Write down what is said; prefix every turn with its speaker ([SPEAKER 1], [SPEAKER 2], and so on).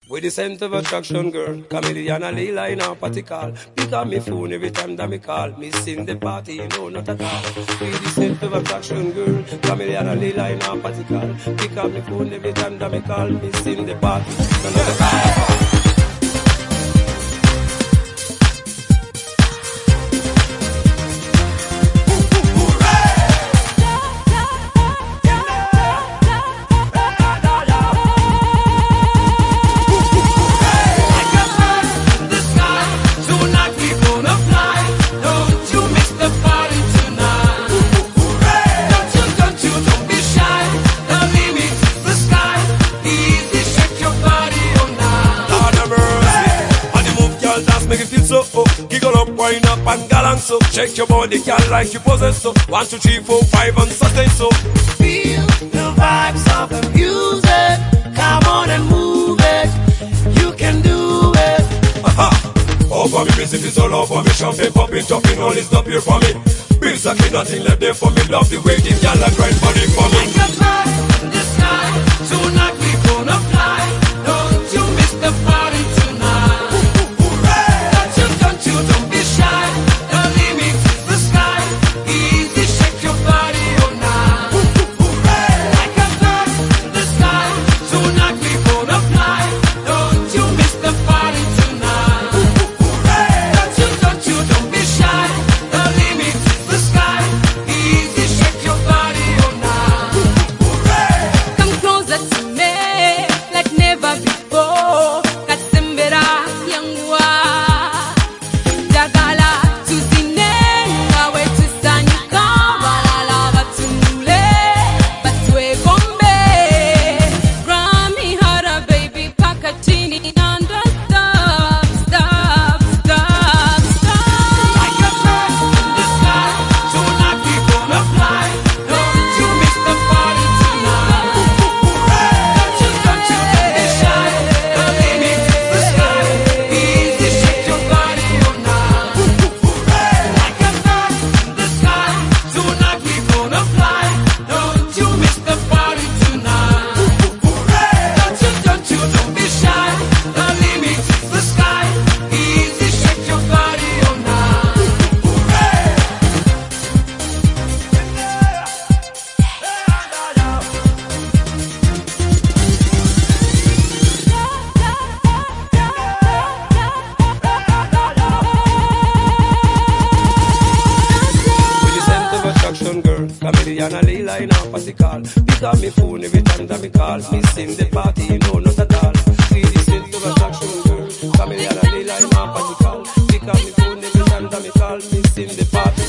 [SPEAKER 1] With the scent of attraction, girl, chameleon and Leela in our party call. Pick up me phone every time that me call. Missing the party, no, not at all. With the scent of attraction, girl, chameleon and Leela in our party call. Pick up me phone every time that me call. Missing the party, no, not at all. Make it feel so, giggle up, wind up and gallant so. Check your body, girl, like you possess so. 1, 2, 3, 4, 5 and sustain so.
[SPEAKER 2] Feel the vibes of the music. Come on and move it. You can do it.
[SPEAKER 1] All for me, music is all over me. Champagne popping, talking, all is up here for me. Bills are nothing left there for me. Love the way the girl and grind body for me.
[SPEAKER 2] Like a bird in the sky, tonight we gonna fly. Don't you miss the party tonight. Don't be shy, the limit is the sky. Easy, shake your body all night. Like a bird in the sky, tonight we gonna fly. Don't you miss the party tonight. Don't be shy, the limit is the sky. Easy, shake your body all night.
[SPEAKER 3] Come closer to me, like never before. Katsembera yangwa. Jagala tuzinenga wetu sanyika balala batumule batwe bombe Grammy hara baby paka chini nanda stop
[SPEAKER 2] Like a bird in the sky, tonight we gonna fly. Don't you miss the party tonight. Don't be shy, the limit is the sky. Easy, shake your body all night. Like a bird in the sky, tonight we gonna fly. Don't you miss the party tonight. Don't be shy, the limit is the sky. Easy, shake your body all night.
[SPEAKER 1] With the scent of attraction, girl, chameleon and Leela in our party call. Pick up me phone every time that me call. Missing the party, no, not at all. With the scent of attraction, girl, chameleon and Leela in our party call. Pick up me phone every time that me call. Missing the party.